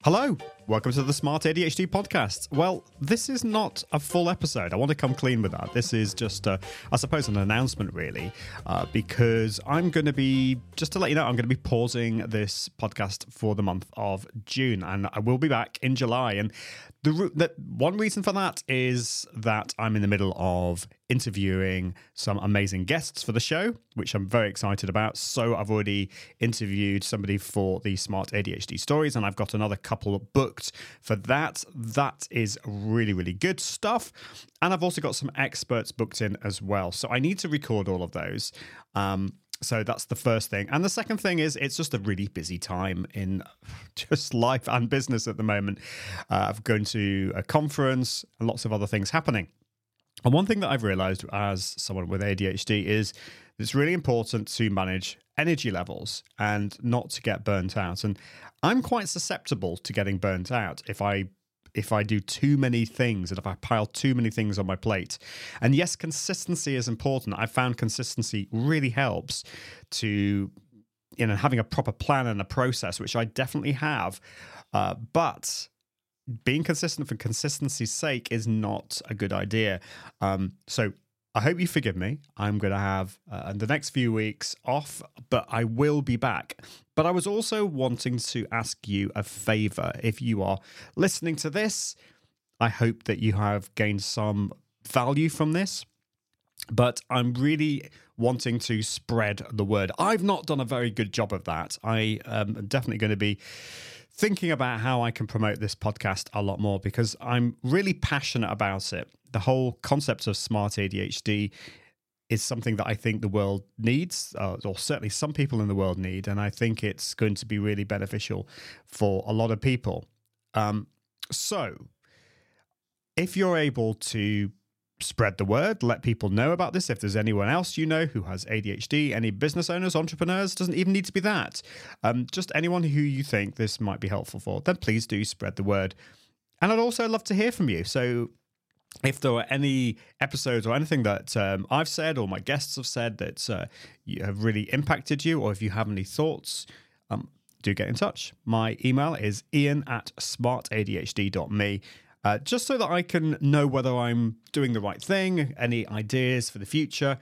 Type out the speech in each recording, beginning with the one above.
Hello, welcome to the Smart ADHD podcast. Well, this is not a full episode. I want to come clean with that. This is just, I suppose, an announcement, really, because I'm going to be, just to let you know, I'm going to be pausing this podcast for the month of June, and I will be back in July. And the one reason for that is that I'm in the middle of interviewing some amazing guests for the show, which I'm very excited about. So I've already interviewed somebody for the Smart ADHD stories, and I've got another couple booked for that. That is really, really good stuff. And I've also got some experts booked in as well. So I need to record all of those. So that's the first thing. And the second thing is it's just a really busy time in just life and business at the moment. I've gone to a conference and lots of other things happening. And one thing that I've realized as someone with ADHD is it's really important to manage energy levels and not to get burnt out. And I'm quite susceptible to getting burnt out if I do too many things and if I pile too many things on my plate. And yes, consistency is important. I found consistency really helps to, having a proper plan and a process, which I definitely have. But being consistent for consistency's sake is not a good idea. So I hope you forgive me. I'm going to have the next few weeks off, but I will be back. But I was also wanting to ask you a favor. If you are listening to this, I hope that you have gained some value from this. But I'm really wanting to spread the word. I've not done a very good job of that. I am definitely going to be thinking about how I can promote this podcast a lot more because I'm really passionate about it. The whole concept of smart ADHD is something that I think the world needs, or certainly some people in the world need, and I think it's going to be really beneficial for a lot of people. So if you're able to spread the word, let people know about this. If there's anyone else you know who has ADHD, any business owners, entrepreneurs, doesn't even need to be that. Just anyone who you think this might be helpful for, then please do spread the word. And I'd also love to hear from you. So if there are any episodes or anything that I've said or my guests have said that you have really impacted you, or if you have any thoughts, do get in touch. My email is ian@smartadhd.me. Just so that I can know whether I'm doing the right thing, any ideas for the future,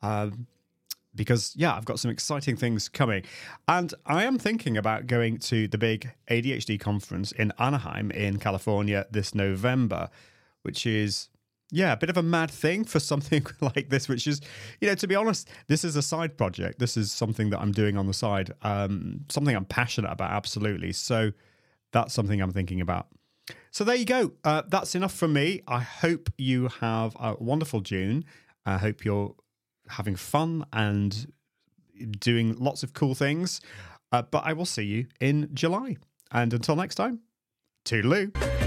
because, I've got some exciting things coming. And I am thinking about going to the big ADHD conference in Anaheim in California this November, which is, a bit of a mad thing for something like this, which is, to be honest, this is a side project. This is something that I'm doing on the side, something I'm passionate about, absolutely. So that's something I'm thinking about. So there you go. That's enough from me. I hope you have a wonderful June. I hope you're having fun and doing lots of cool things. But I will see you in July. And until next time, toodaloo.